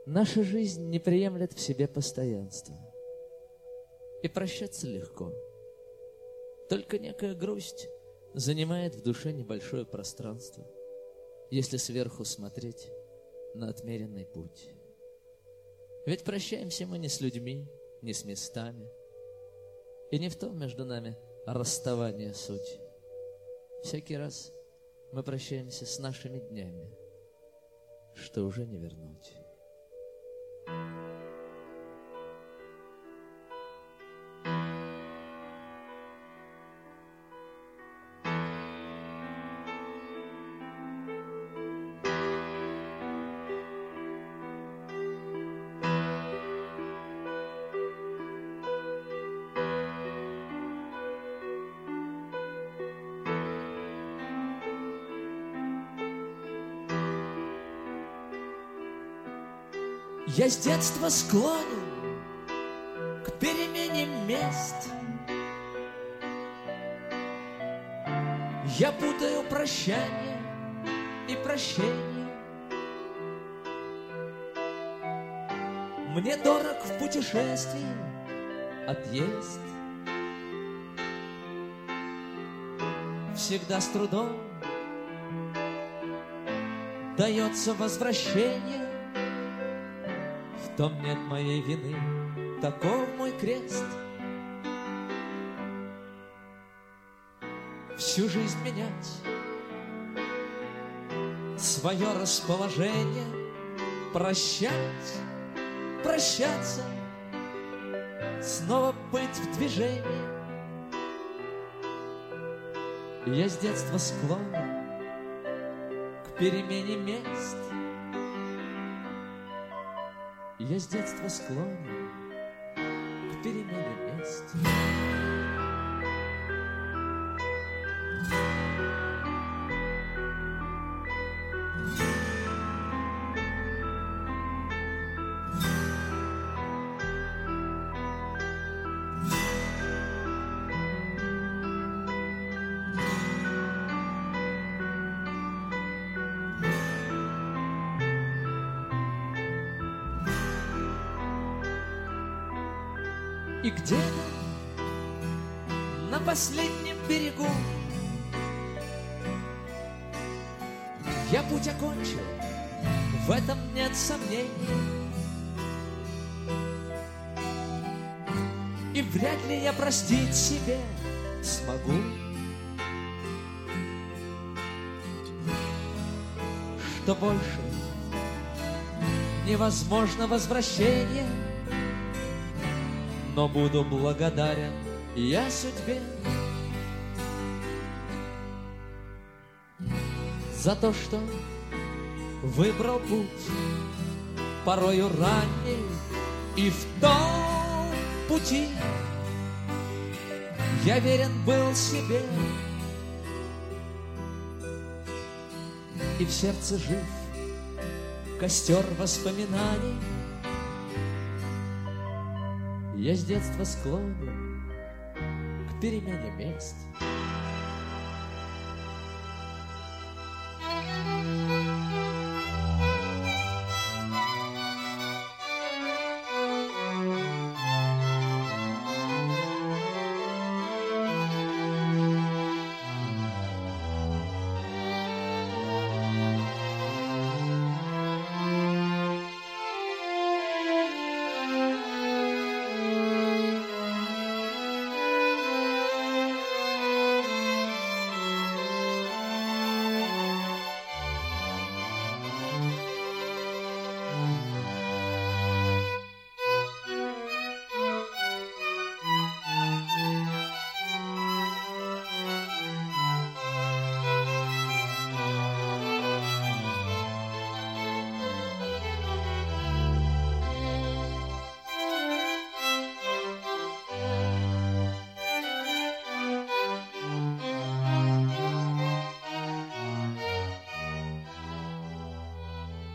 Наша жизнь не приемлет в себе постоянства. И прощаться легко. Только некая грусть занимает в душе небольшое пространство, если сверху смотреть на отмеренный путь. Ведь прощаемся мы не с людьми, не с местами, и не в том между нами расставание суть. Всякий раз мы прощаемся с нашими днями, что уже не вернуть. Я с детства склонен к перемене мест. Я путаю прощание и прощение. Мне дорог в путешествии отъезд. Всегда с трудом дается возвращение. В том нет моей вины, таков мой крест. Всю жизнь менять свое расположение, прощать, прощаться, снова быть в движении. Я с детства склонен к перемене мест. Я с детства склонен к перемене мест. И где-то на последнем берегу я путь окончил, в этом нет сомнений. И вряд ли я простить себе смогу, что больше невозможно возвращение. Но буду благодарен я судьбе за то, что выбрал путь порою ранний, и в том пути я верен был себе, и в сердце жив костер воспоминаний. Я с детства склонен к перемене мест.